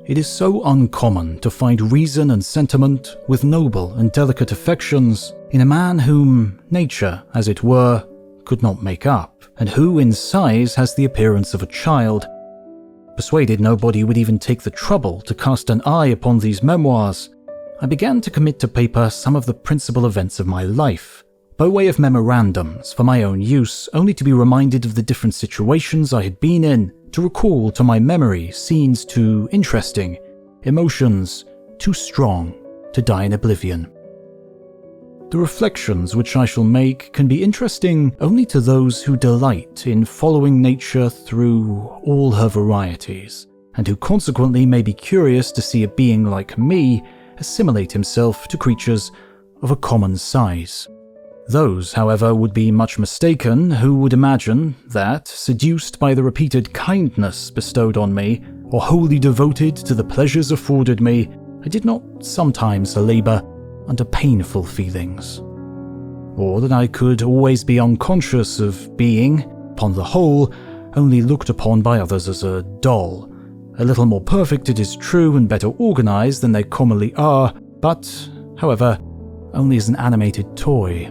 It is so uncommon to find reason and sentiment with noble and delicate affections in a man whom nature, as it were, could not make up, and who in size has the appearance of a child. Persuaded nobody would even take the trouble to cast an eye upon these memoirs, I began to commit to paper some of the principal events of my life, by way of memorandums for my own use, only to be reminded of the different situations I had been in, to recall to my memory scenes too interesting, emotions too strong to die in oblivion. The reflections which I shall make can be interesting only to those who delight in following nature through all her varieties, and who consequently may be curious to see a being like me assimilate himself to creatures of a common size. Those, however, would be much mistaken who would imagine that, seduced by the repeated kindness bestowed on me, or wholly devoted to the pleasures afforded me, I did not sometimes labour under painful feelings, or that I could always be unconscious of being, upon the whole, only looked upon by others as a doll, a little more perfect, it is true, and better organised than they commonly are, but, however, only as an animated toy.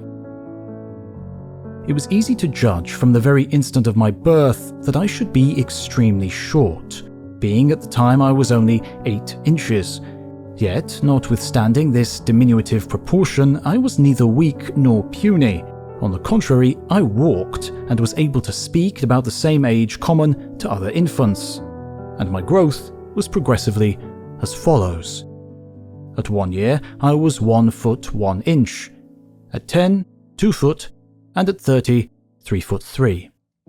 It was easy to judge from the very instant of my birth that I should be extremely short, being at the time I was only 8 inches. Yet, notwithstanding this diminutive proportion, I was neither weak nor puny. On the contrary, I walked and was able to speak at about the same age common to other infants, and my growth was progressively as follows. At 1 year, I was 1 foot 1 inch. At 10, 2 foot, and at 30, 3 foot 3.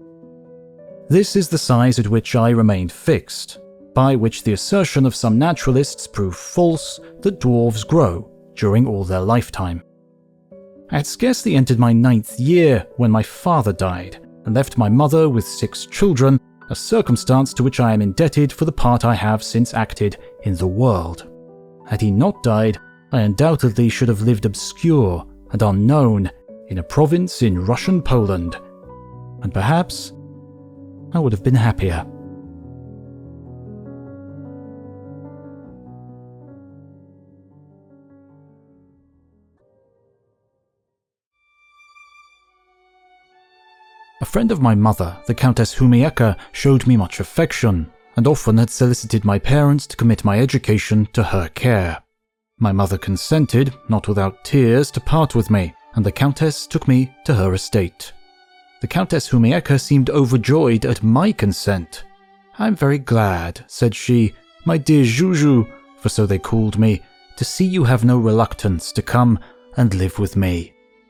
This is the size at which I remained fixed, by which the assertion of some naturalists proved false that dwarves grow during all their lifetime. I had scarcely entered my 9th year when my father died, and left my mother with 6 children, a circumstance to which I am indebted for the part I have since acted in the world. Had he not died, I undoubtedly should have lived obscure and unknown in a province in Russian Poland, and perhaps I would have been happier. A friend of my mother, the Countess Humieka, showed me much affection, and often had solicited my parents to commit my education to her care. My mother consented, not without tears, to part with me, and the Countess took me to her estate. The Countess Humieka seemed overjoyed at my consent. "I am very glad," said she, "my dear Juju," for so they called me, "to see you have no reluctance to come and live with me."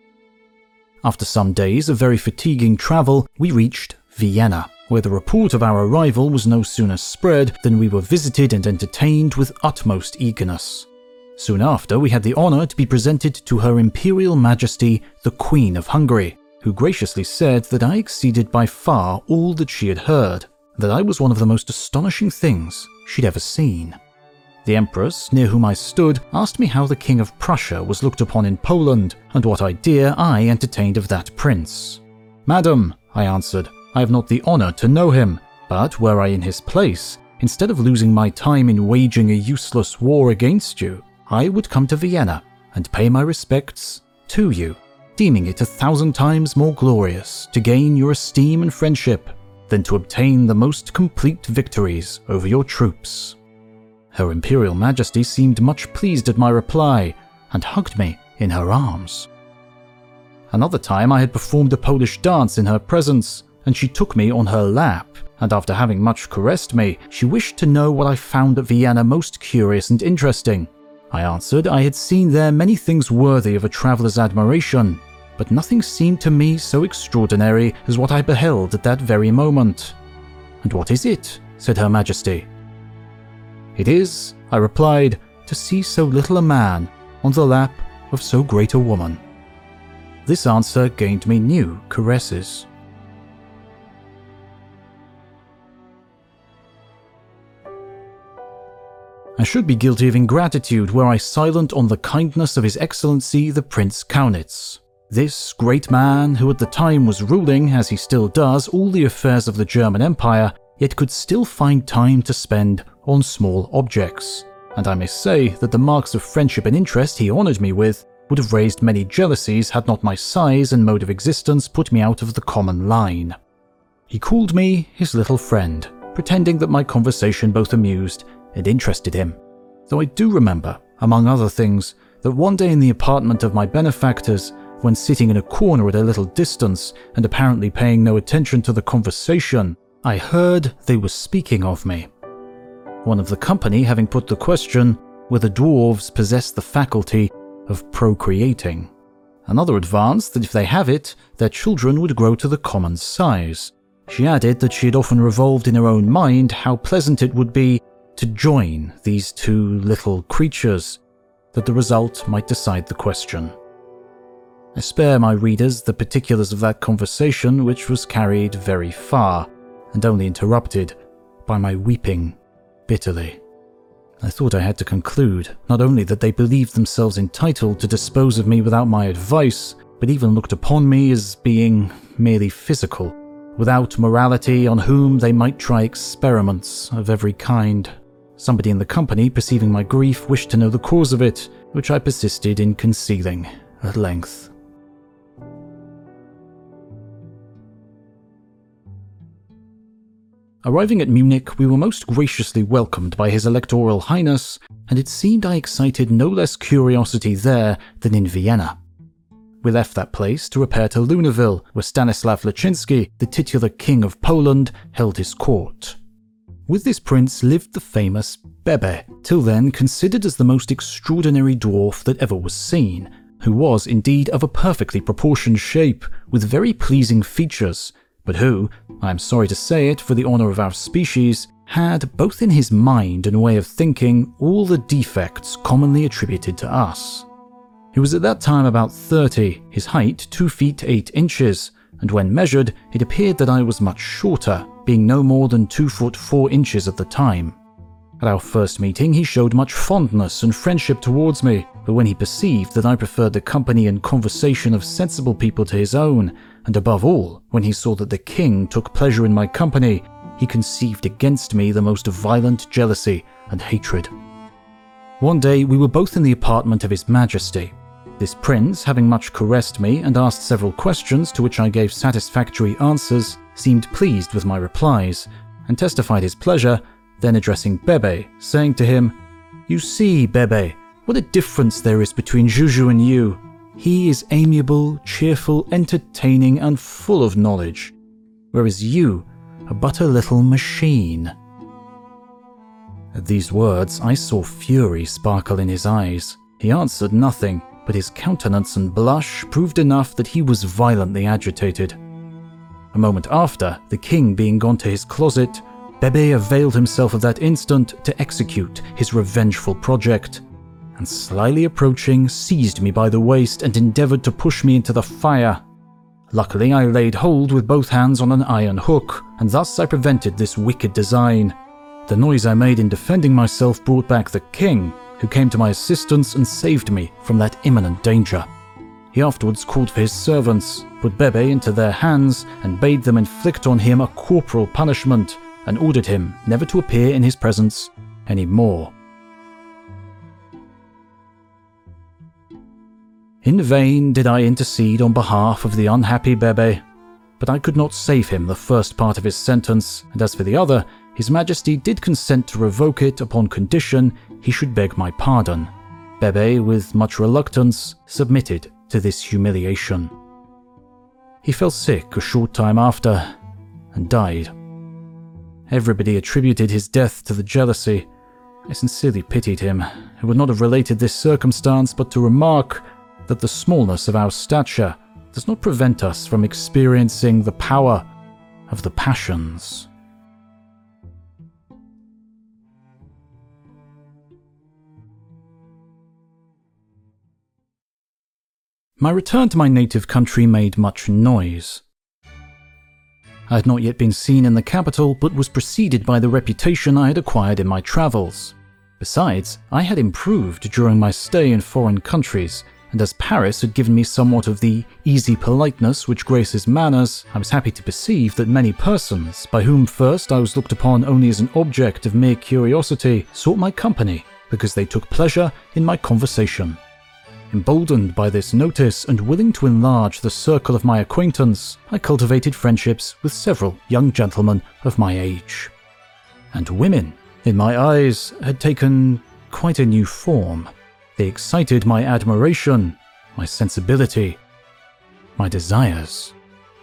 After some days of very fatiguing travel, we reached Vienna, where the report of our arrival was no sooner spread than we were visited and entertained with utmost eagerness. Soon after, we had the honour to be presented to Her Imperial Majesty, the Queen of Hungary, who graciously said that I exceeded by far all that she had heard, that I was one of the most astonishing things she'd ever seen. The Empress, near whom I stood, asked me how the King of Prussia was looked upon in Poland, and what idea I entertained of that prince. "Madam," I answered, "I have not the honour to know him, but were I in his place, instead of losing my time in waging a useless war against you, I would come to Vienna and pay my respects to you, deeming it 1,000 times more glorious to gain your esteem and friendship than to obtain the most complete victories over your troops." Her Imperial Majesty seemed much pleased at my reply and hugged me in her arms. Another time I had performed a Polish dance in her presence, and she took me on her lap, and after having much caressed me, she wished to know what I found at Vienna most curious and interesting. I answered I had seen there many things worthy of a traveller's admiration, but nothing seemed to me so extraordinary as what I beheld at that very moment. "And what is it?" said Her Majesty. "It is," I replied, "to see so little a man on the lap of so great a woman." This answer gained me new caresses. I should be guilty of ingratitude were I silent on the kindness of His Excellency the Prince Kaunitz. This great man, who at the time was ruling, as he still does, all the affairs of the German Empire, yet could still find time to spend on small objects, and I may say that the marks of friendship and interest he honoured me with would have raised many jealousies had not my size and mode of existence put me out of the common line. He called me his little friend, pretending that my conversation both amused and interested him, though I do remember, among other things, that one day in the apartment of my benefactors, when sitting in a corner at a little distance and apparently paying no attention to the conversation, I heard they were speaking of me. One of the company having put the question whether dwarves possess the faculty of procreating. Another advanced that if they have it, their children would grow to the common size. She added that she had often revolved in her own mind how pleasant it would be to join these two little creatures, that the result might decide the question. I spare my readers the particulars of that conversation, which was carried very far, and only interrupted by my weeping bitterly. I thought I had to conclude not only that they believed themselves entitled to dispose of me without my advice, but even looked upon me as being merely physical, without morality, on whom they might try experiments of every kind. Somebody in the company, perceiving my grief, wished to know the cause of it, which I persisted in concealing at length. Arriving at Munich, we were most graciously welcomed by His Electoral Highness, and it seemed I excited no less curiosity there than in Vienna. We left that place to repair to Luneville, where Stanislav Leszczynski, the titular king of Poland, held his court. With this prince lived the famous Bebe, till then considered as the most extraordinary dwarf that ever was seen, who was indeed of a perfectly proportioned shape, with very pleasing features, but who, I am sorry to say it for the honour of our species, had, both in his mind and way of thinking, all the defects commonly attributed to us. He was at that time about 30, his height 2 feet 8 inches, and when measured, it appeared that I was much shorter, being no more than 2 foot 4 inches at the time. At our first meeting, he showed much fondness and friendship towards me, but when he perceived that I preferred the company and conversation of sensible people to his own, and above all, when he saw that the king took pleasure in my company, he conceived against me the most violent jealousy and hatred. One day we were both in the apartment of His Majesty. This prince, having much caressed me and asked several questions to which I gave satisfactory answers, seemed pleased with my replies, and testified his pleasure, then addressing Bebe, saying to him, "You see, Bebe, what a difference there is between Juju and you. He is amiable, cheerful, entertaining, and full of knowledge, whereas you are but a little machine." At these words, I saw fury sparkle in his eyes. He answered nothing, but his countenance and blush proved enough that he was violently agitated. A moment after, the king being gone to his closet, Bebe availed himself of that instant to execute his revengeful project, and slyly approaching, seized me by the waist and endeavoured to push me into the fire. Luckily, I laid hold with both hands on an iron hook, and thus I prevented this wicked design. The noise I made in defending myself brought back the king, who came to my assistance and saved me from that imminent danger. He afterwards called for his servants, put Bebe into their hands, and bade them inflict on him a corporal punishment, and ordered him never to appear in his presence any more. In vain did I intercede on behalf of the unhappy Bebe, but I could not save him the first part of his sentence, and as for the other, His Majesty did consent to revoke it upon condition he should beg my pardon. Bebe, with much reluctance, submitted to this humiliation. He fell sick a short time after, and died. Everybody attributed his death to the jealousy. I sincerely pitied him, who would not have related this circumstance but to remark that the smallness of our stature does not prevent us from experiencing the power of the passions. My return to my native country made much noise. I had not yet been seen in the capital, but was preceded by the reputation I had acquired in my travels. Besides, I had improved during my stay in foreign countries, and as Paris had given me somewhat of the easy politeness which graces manners, I was happy to perceive that many persons, by whom first I was looked upon only as an object of mere curiosity, sought my company because they took pleasure in my conversation. Emboldened by this notice and willing to enlarge the circle of my acquaintance, I cultivated friendships with several young gentlemen of my age. And women, in my eyes, had taken quite a new form. They excited my admiration, my sensibility, my desires.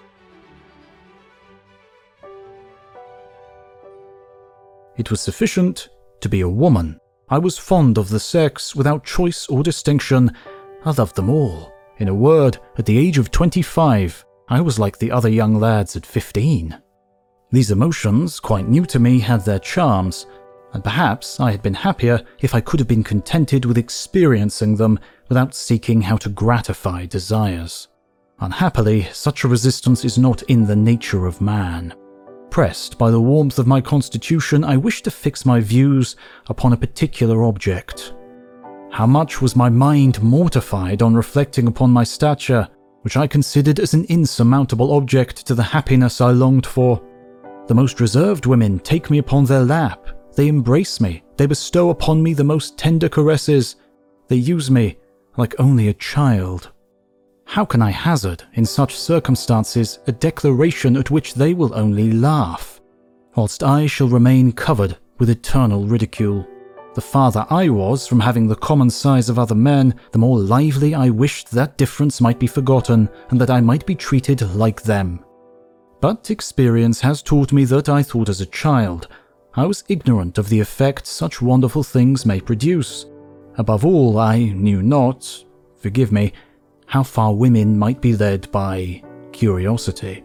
It was sufficient to be a woman. I was fond of the sex without choice or distinction. I loved them all. In a word, at the age of 25, I was like the other young lads at 15. These emotions, quite new to me, had their charms, and perhaps I had been happier if I could have been contented with experiencing them without seeking how to gratify desires. Unhappily, such a resistance is not in the nature of man. Pressed by the warmth of my constitution, I wished to fix my views upon a particular object. How much was my mind mortified on reflecting upon my stature, which I considered as an insurmountable object to the happiness I longed for. The most reserved women take me upon their lap. They embrace me, they bestow upon me the most tender caresses, they use me like only a child. How can I hazard, in such circumstances, a declaration at which they will only laugh, whilst I shall remain covered with eternal ridicule? The farther I was from having the common size of other men, the more lively I wished that difference might be forgotten, and that I might be treated like them. But experience has taught me that I thought as a child. I was ignorant of the effect such wonderful things may produce. Above all, I knew not, forgive me, how far women might be led by curiosity.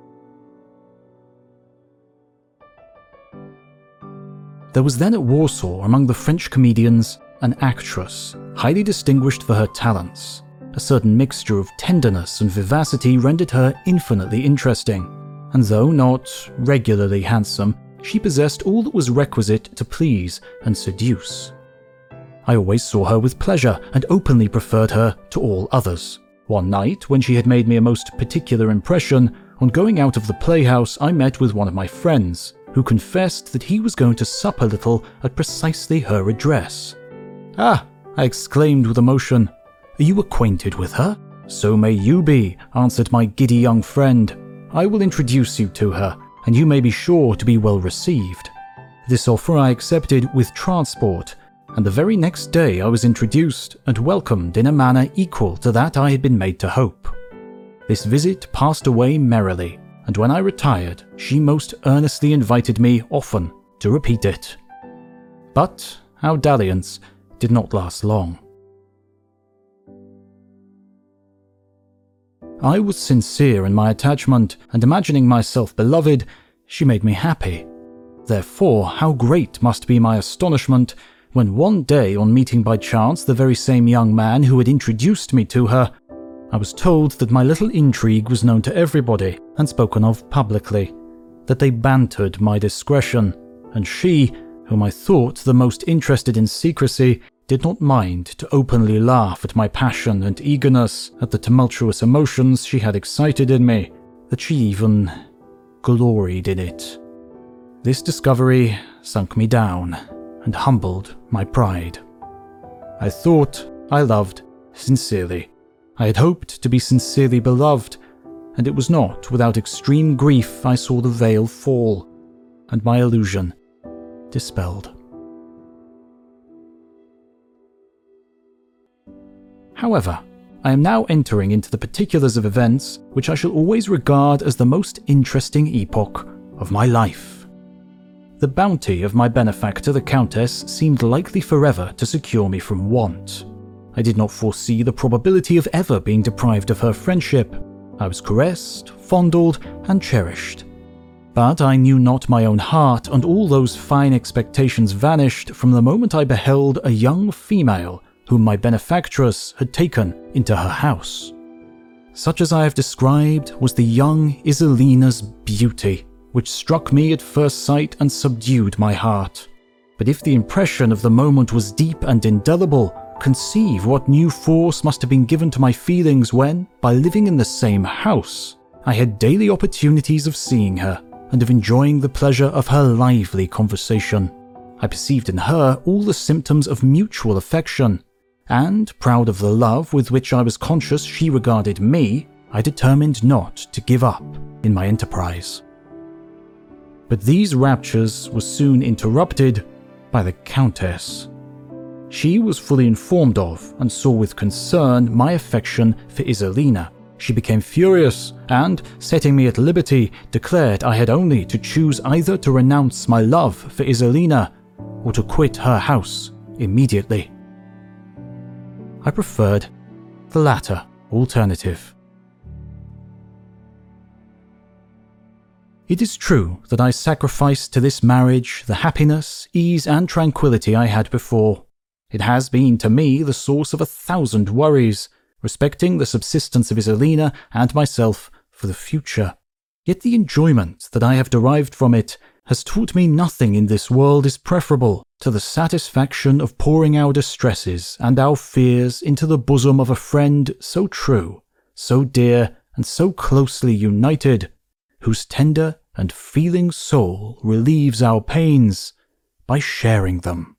There was then at Warsaw, among the French comedians, an actress, highly distinguished for her talents. A certain mixture of tenderness and vivacity rendered her infinitely interesting, and though not regularly handsome, she possessed all that was requisite to please and seduce. I always saw her with pleasure and openly preferred her to all others. One night, when she had made me a most particular impression, on going out of the playhouse I met with one of my friends, who confessed that he was going to sup a little at precisely her address. "Ah!" I exclaimed with emotion. "Are you acquainted with her?" "So may you be," answered my giddy young friend. "I will introduce you to her, and you may be sure to be well received." This offer I accepted with transport, and the very next day I was introduced and welcomed in a manner equal to that I had been made to hope. This visit passed away merrily, and when I retired, she most earnestly invited me often to repeat it. But our dalliance did not last long. I was sincere in my attachment, and imagining myself beloved, she made me happy. Therefore, how great must be my astonishment when one day, on meeting by chance the very same young man who had introduced me to her, I was told that my little intrigue was known to everybody and spoken of publicly, that they bantered my discretion, and she, whom I thought the most interested in secrecy, did not mind to openly laugh at my passion and eagerness, at the tumultuous emotions she had excited in me, that she even gloried in it. This discovery sunk me down and humbled my pride. I thought I loved sincerely. I had hoped to be sincerely beloved, and it was not without extreme grief I saw the veil fall, and my illusion dispelled. However, I am now entering into the particulars of events which I shall always regard as the most interesting epoch of my life. The bounty of my benefactor, the Countess, seemed likely forever to secure me from want. I did not foresee the probability of ever being deprived of her friendship. I was caressed, fondled, and cherished. But I knew not my own heart, and all those fine expectations vanished from the moment I beheld a young female whom my benefactress had taken into her house. Such as I have described was the young Isolina's beauty, which struck me at first sight and subdued my heart. But if the impression of the moment was deep and indelible, conceive what new force must have been given to my feelings when, by living in the same house, I had daily opportunities of seeing her and of enjoying the pleasure of her lively conversation. I perceived in her all the symptoms of mutual affection, and, proud of the love with which I was conscious she regarded me, I determined not to give up in my enterprise. But these raptures were soon interrupted by the Countess. She was fully informed of and saw with concern my affection for Isolina. She became furious and, setting me at liberty, declared I had only to choose either to renounce my love for Isolina or to quit her house immediately. I preferred the latter alternative. It is true that I sacrificed to this marriage the happiness, ease, and tranquility I had before. It has been to me the source of 1,000 worries, respecting the subsistence of Isolina and myself for the future. Yet the enjoyment that I have derived from it has taught me nothing in this world is preferable to the satisfaction of pouring our distresses and our fears into the bosom of a friend so true, so dear, and so closely united, whose tender and feeling soul relieves our pains by sharing them.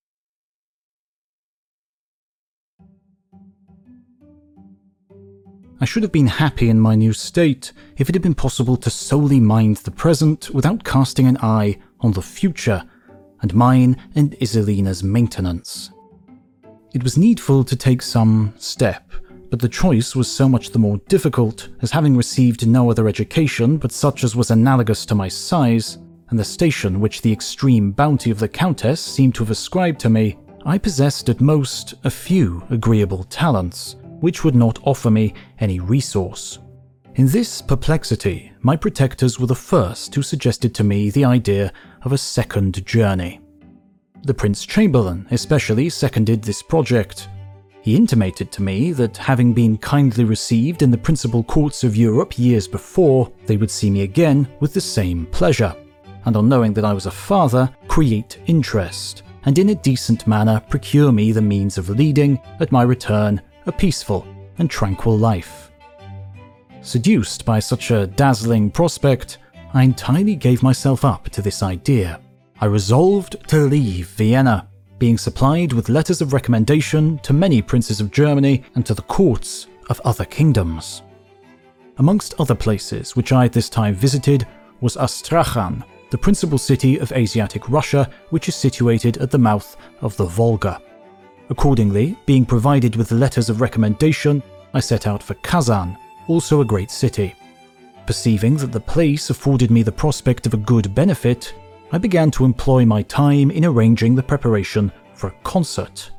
I should have been happy in my new state if it had been possible to solely mind the present without casting an eye on the future and mine and Isolina's maintenance. It was needful to take some step, but the choice was so much the more difficult as, having received no other education but such as was analogous to my size, and the station which the extreme bounty of the Countess seemed to have ascribed to me, I possessed at most a few agreeable talents, which would not offer me any resource. In this perplexity, my protectors were the first who suggested to me the idea of a second journey. The Prince Chamberlain especially seconded this project. He intimated to me that, having been kindly received in the principal courts of Europe years before, they would see me again with the same pleasure, and on knowing that I was a father, create interest, and in a decent manner procure me the means of leading, at my return, a peaceful and tranquil life. Seduced by such a dazzling prospect, I entirely gave myself up to this idea. I resolved to leave Vienna, being supplied with letters of recommendation to many princes of Germany and to the courts of other kingdoms. Amongst other places which I at this time visited was Astrakhan, the principal city of Asiatic Russia, which is situated at the mouth of the Volga. Accordingly, being provided with letters of recommendation, I set out for Kazan, also a great city. Perceiving that the place afforded me the prospect of a good benefit, I began to employ my time in arranging the preparation for a concert.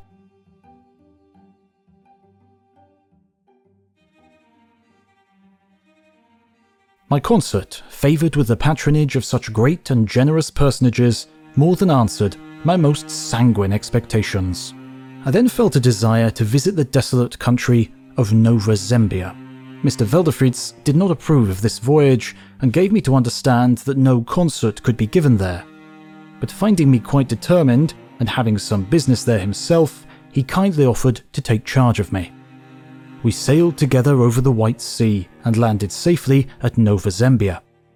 My concert, favoured with the patronage of such great and generous personages, more than answered my most sanguine expectations. I then felt a desire to visit the desolate country of Nova Zembia. Mr. Veldefritz did not approve of this voyage and gave me to understand that no concert could be given there. But finding me quite determined, and having some business there himself, he kindly offered to take charge of me. We sailed together over the White Sea and landed safely at Nova Zembia.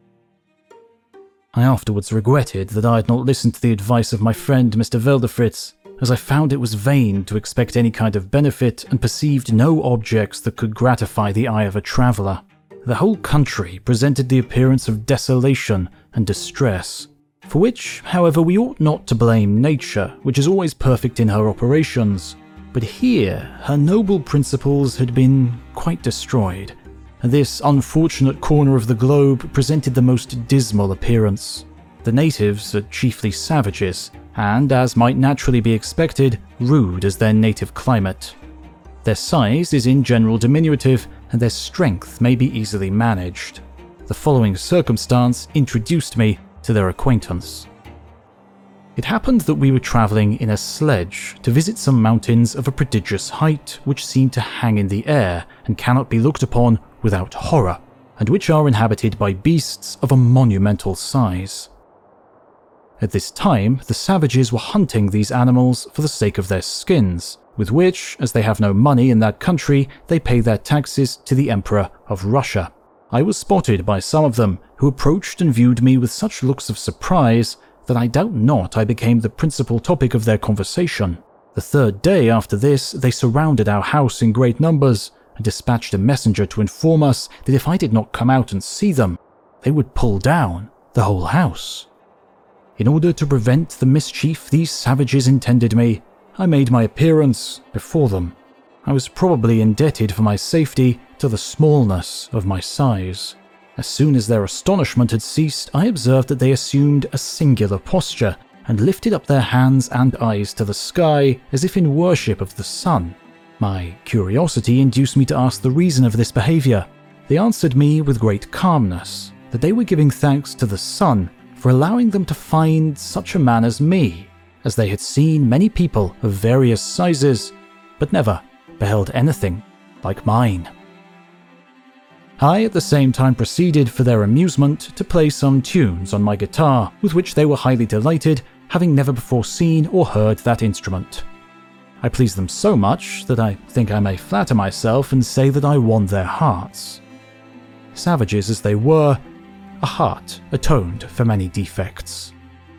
I afterwards regretted that I had not listened to the advice of my friend Mr. Veldefritz, as I found it was vain to expect any kind of benefit and perceived no objects that could gratify the eye of a traveller. The whole country presented the appearance of desolation and distress, for which, however, we ought not to blame nature, which is always perfect in her operations. But here, her noble principles had been quite destroyed, and this unfortunate corner of the globe presented the most dismal appearance. The natives are chiefly savages, and, as might naturally be expected, rude as their native climate. Their size is in general diminutive, and their strength may be easily managed. The following circumstance introduced me to their acquaintance. It happened that we were travelling in a sledge to visit some mountains of a prodigious height which seem to hang in the air and cannot be looked upon without horror, and which are inhabited by beasts of a monumental size. At this time, the savages were hunting these animals for the sake of their skins, with which, as they have no money in that country, they pay their taxes to the Emperor of Russia. I was spotted by some of them, who approached and viewed me with such looks of surprise that I doubt not I became the principal topic of their conversation. The third day after this, they surrounded our house in great numbers and dispatched a messenger to inform us that if I did not come out and see them, they would pull down the whole house. In order to prevent the mischief these savages intended me, I made my appearance before them. I was probably indebted for my safety to the smallness of my size. As soon as their astonishment had ceased, I observed that they assumed a singular posture and lifted up their hands and eyes to the sky as if in worship of the sun. My curiosity induced me to ask the reason of this behavior. They answered me with great calmness that they were giving thanks to the sun for allowing them to find such a man as me, as they had seen many people of various sizes, but never beheld anything like mine. I at the same time proceeded, for their amusement, to play some tunes on my guitar, with which they were highly delighted, having never before seen or heard that instrument. I pleased them so much that I think I may flatter myself and say that I won their hearts. Savages as they were, a heart atoned for many defects.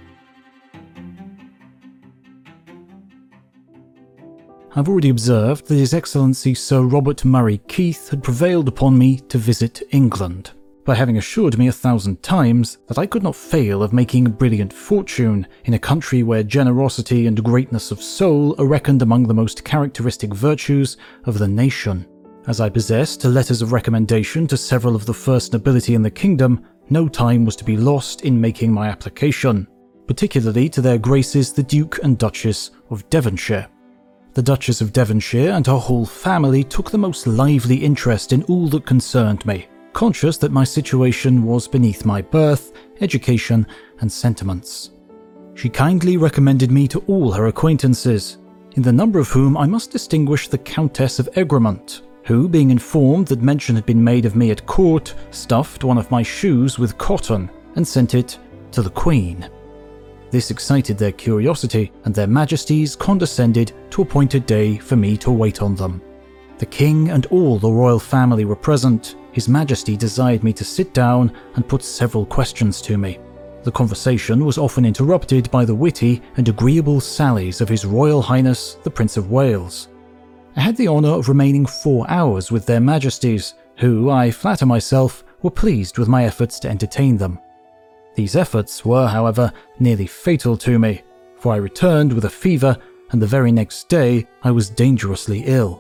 I've already observed that His Excellency Sir Robert Murray Keith had prevailed upon me to visit England, by having assured me 1,000 times that I could not fail of making a brilliant fortune in a country where generosity and greatness of soul are reckoned among the most characteristic virtues of the nation. As I possessed letters of recommendation to several of the first nobility in the kingdom, no time was to be lost in making my application, particularly to their graces the Duke and Duchess of Devonshire. The Duchess of Devonshire and her whole family took the most lively interest in all that concerned me, conscious that my situation was beneath my birth, education, and sentiments. She kindly recommended me to all her acquaintances, in the number of whom I must distinguish the Countess of Egremont, who, being informed that mention had been made of me at court, stuffed one of my shoes with cotton and sent it to the Queen. This excited their curiosity, and their Majesties condescended to appoint a day for me to wait on them. The King and all the royal family were present. His Majesty desired me to sit down and put several questions to me. The conversation was often interrupted by the witty and agreeable sallies of His Royal Highness the Prince of Wales. I had the honour of remaining 4 hours with their Majesties, who, I flatter myself, were pleased with my efforts to entertain them. These efforts were, however, nearly fatal to me, for I returned with a fever, and the very next day I was dangerously ill.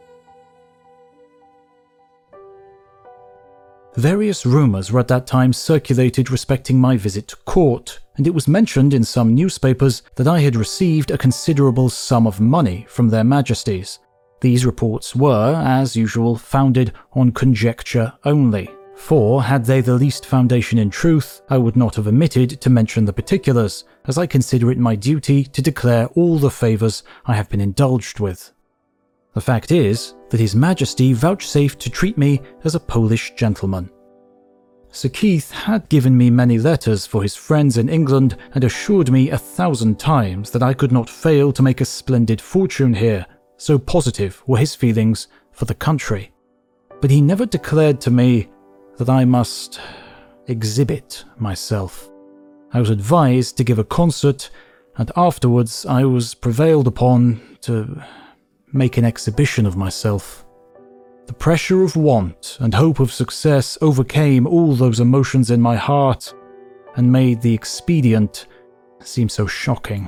Various rumours were at that time circulated respecting my visit to court, and it was mentioned in some newspapers that I had received a considerable sum of money from their Majesties. These reports were, as usual, founded on conjecture only, for had they the least foundation in truth, I would not have omitted to mention the particulars, as I consider it my duty to declare all the favours I have been indulged with. The fact is that His Majesty vouchsafed to treat me as a Polish gentleman. Sir Keith had given me many letters for his friends in England and assured me 1,000 times that I could not fail to make a splendid fortune here, so positive were his feelings for the country. But he never declared to me that I must exhibit myself. I was advised to give a concert, and afterwards I was prevailed upon to make an exhibition of myself. The pressure of want and hope of success overcame all those emotions in my heart and made the expedient seem so shocking.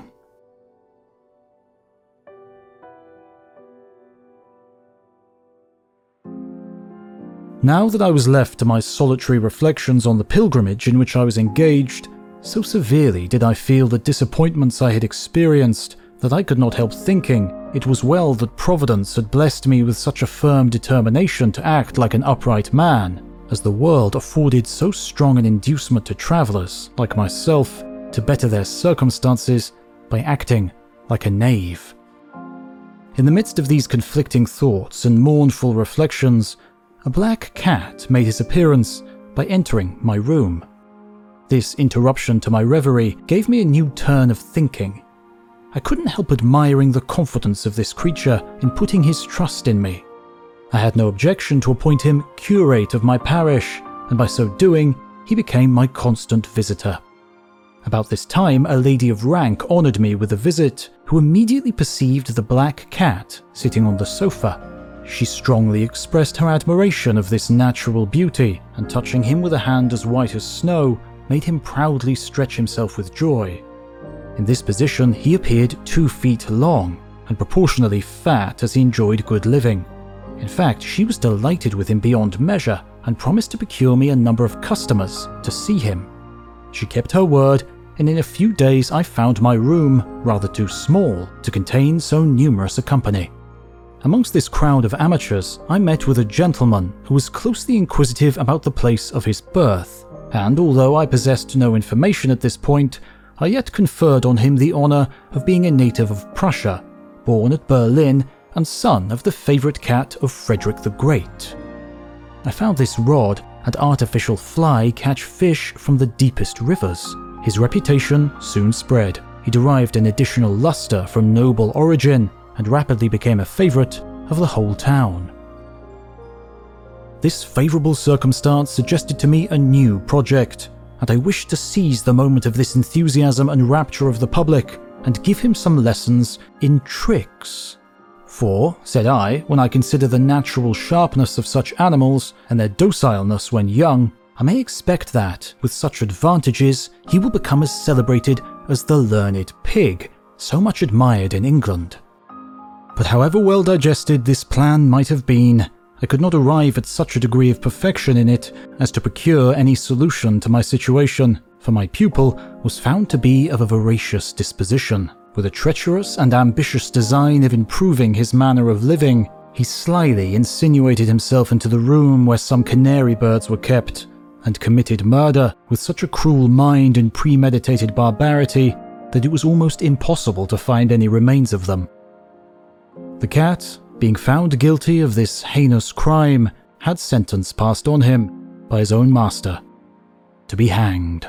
Now that I was left to my solitary reflections on the pilgrimage in which I was engaged, so severely did I feel the disappointments I had experienced that I could not help thinking it was well that Providence had blessed me with such a firm determination to act like an upright man, as the world afforded so strong an inducement to travellers, like myself, to better their circumstances by acting like a knave. In the midst of these conflicting thoughts and mournful reflections, a black cat made his appearance by entering my room. This interruption to my reverie gave me a new turn of thinking. I couldn't help admiring the confidence of this creature in putting his trust in me. I had no objection to appoint him curate of my parish, and by so doing, he became my constant visitor. About this time, a lady of rank honoured me with a visit, who immediately perceived the black cat sitting on the sofa. She strongly expressed her admiration of this natural beauty, and touching him with a hand as white as snow, made him proudly stretch himself with joy. In this position, he appeared 2 feet long, and proportionally fat as he enjoyed good living. In fact, she was delighted with him beyond measure, and promised to procure me a number of customers to see him. She kept her word, and in a few days I found my room rather too small to contain so numerous a company. Amongst this crowd of amateurs, I met with a gentleman who was closely inquisitive about the place of his birth, and although I possessed no information at this point, I yet conferred on him the honour of being a native of Prussia, born at Berlin and son of the favourite cat of Frederick the Great. I found this rod and artificial fly catch fish from the deepest rivers. His reputation soon spread. He derived an additional lustre from noble origin, and rapidly became a favourite of the whole town. This favourable circumstance suggested to me a new project, and I wished to seize the moment of this enthusiasm and rapture of the public, and give him some lessons in tricks. For, said I, when I consider the natural sharpness of such animals, and their docileness when young, I may expect that, with such advantages, he will become as celebrated as the learned pig, so much admired in England. But however well digested this plan might have been, I could not arrive at such a degree of perfection in it as to procure any solution to my situation, for my pupil was found to be of a voracious disposition. With a treacherous and ambitious design of improving his manner of living, he slyly insinuated himself into the room where some canary birds were kept, and committed murder with such a cruel mind and premeditated barbarity that it was almost impossible to find any remains of them. The cat, being found guilty of this heinous crime, had sentence passed on him by his own master to be hanged.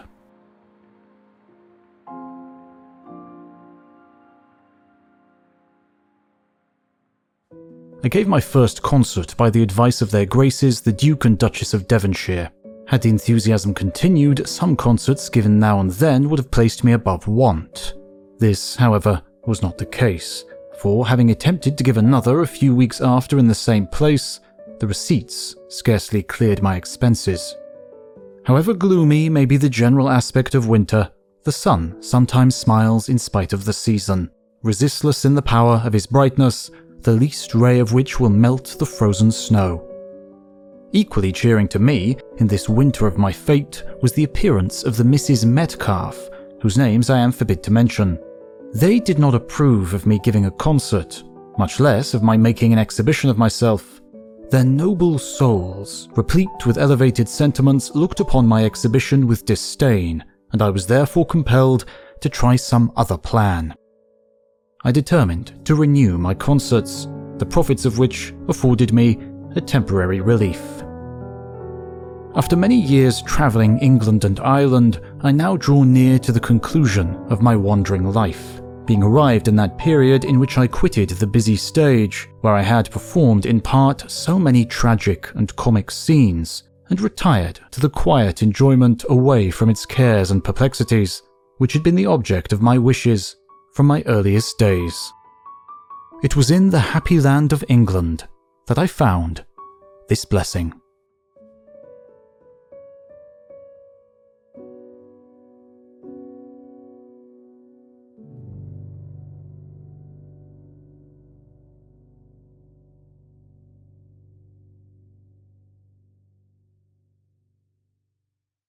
I gave my first concert by the advice of their graces the Duke and Duchess of Devonshire. Had the enthusiasm continued, some concerts given now and then would have placed me above want. This, however, was not the case, for having attempted to give another a few weeks after in the same place, the receipts scarcely cleared my expenses. However gloomy may be the general aspect of winter, the sun sometimes smiles in spite of the season, resistless in the power of his brightness, the least ray of which will melt the frozen snow. Equally cheering to me, in this winter of my fate, was the appearance of the Misses Metcalfe, whose names I am forbid to mention. They did not approve of me giving a concert, much less of my making an exhibition of myself. Their noble souls, replete with elevated sentiments, looked upon my exhibition with disdain, and I was therefore compelled to try some other plan. I determined to renew my concerts, the profits of which afforded me a temporary relief. After many years travelling England and Ireland, I now draw near to the conclusion of my wandering life, being arrived in that period in which I quitted the busy stage, where I had performed in part so many tragic and comic scenes, and retired to the quiet enjoyment away from its cares and perplexities, which had been the object of my wishes from my earliest days. It was in the happy land of England that I found this blessing.